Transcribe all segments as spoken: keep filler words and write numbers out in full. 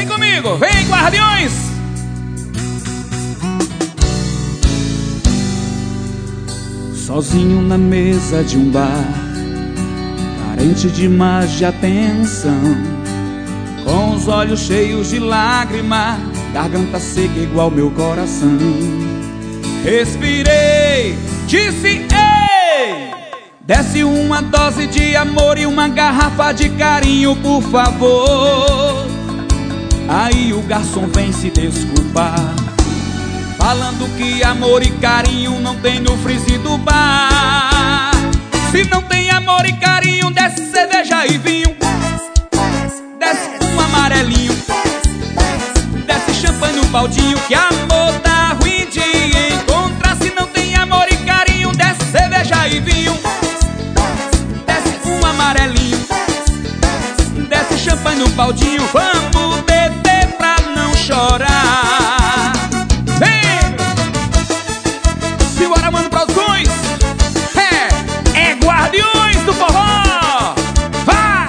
Vem comigo, vem, Guardiões. Sozinho na mesa de um bar, carente demais de atenção, com os olhos cheios de lágrima, garganta seca igual meu coração. Respirei, disse ei, desce uma dose de amor e uma garrafa de carinho, por favor. Aí o garçom vem se desculpar, falando que amor e carinho não tem no freezer do bar. Se não tem amor e carinho, desce cerveja e vinho, desce um amarelinho, desce champanhe no baldinho, que amor tá ruim de encontrar. Se não tem amor e carinho, desce cerveja e vinho, desce um amarelinho, desce champanhe no baldinho. Vamos beber pra não chorar. vem. Simbora, mano, produções. É, é Guardiões do Forró. Vai.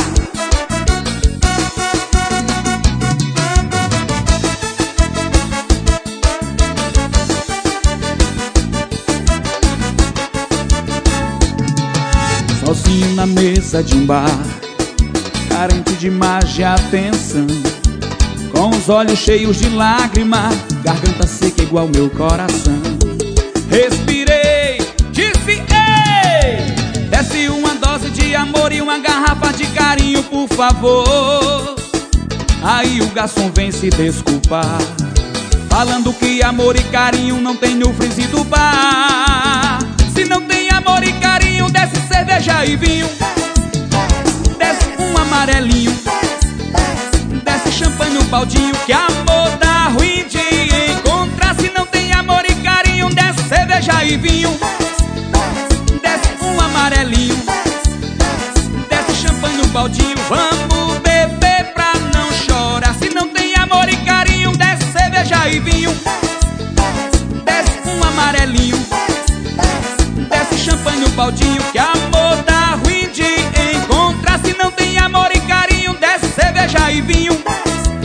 Sozinho na mesa de um bar, carente demais de atenção, com os olhos cheios de lágrima, garganta seca igual meu coração. Respirei, disse ei, desce uma dose de amor e uma garrafa de carinho, por favor. Aí o garçom vem se desculpar, falando que amor e carinho não tem no freezer do bar. Se não tem amor e carinho, desce cerveja e vinho, desce um amarelinho, desce champanhe no baldinho, que amor tá ruim de encontrar. Se não tem amor e carinho, desce cerveja e vinho, desce um amarelinho, desce champanhe no baldinho. Vamos beber pra não chorar. Se não tem amor e carinho, desce cerveja e vinho, desce um amarelinho, desce champanhe no baldinho, que amor tá ruim de encontrar. Se não tem amor e carinho, desce cerveja e vinho,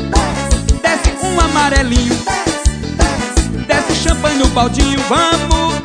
desce um amarelinho, desce champanhe no baldinho. Vamos